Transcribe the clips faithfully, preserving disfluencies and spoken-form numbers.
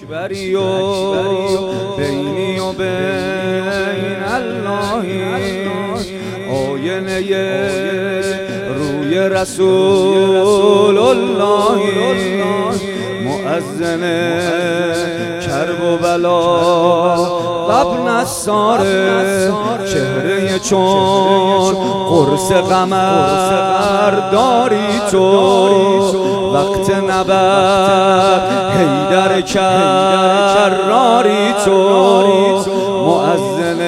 اکبری و بینی و بین اللهی، آینه روی رسول اللهی، مؤذن کرب و بلا و ابن الساره، چهره چون قرص قمر داری تو، وقت نبرد حیدر کراری تو، مؤذن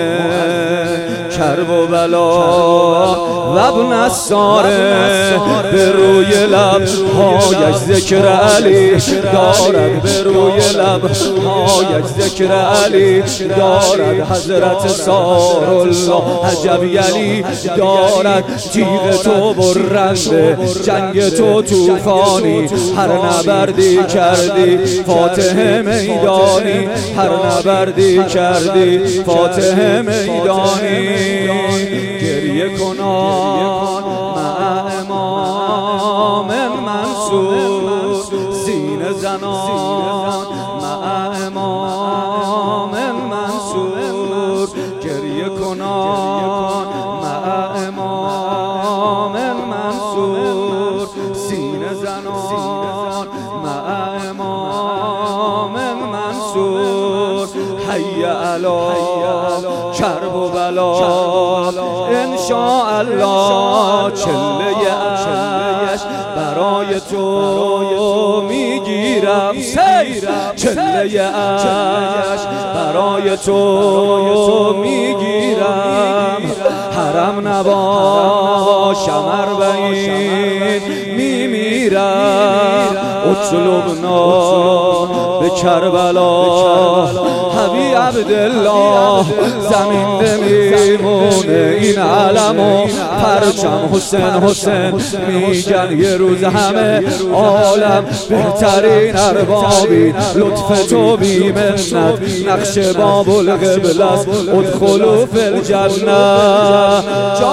کرب و بلا و ابن الساره، به روی لب هایش ذکر علی دارد، به روی لب هایش ذکر علی دارد، حضرت سار الله عجب علی دارد، تیغ تو برنده جنگ تو طوفانی، هر نبردی کردی فاتح میدانی، هر نبردی کردی فاتح میدانی، گریه کنان مع امام منصور، سینه زنان مع امام منصور، گریه کنان مع امام منصور، سینه زنان مع امام منصور، حی علی کرب و بلا، انشاءالله چله اش برای تو میگیرم، چله اش برای تو میگیرم، حرم نباشم اربعین میمیرم، اطلبنا به کربلا حبیب عبدالله، زمین نمیمونه این علم و پرچم، حسین حسین میگن یه روز همه عالم، بهترین اربابی لطف تو بی منت، نقش باب القبله است ادخلوا فی الجنه،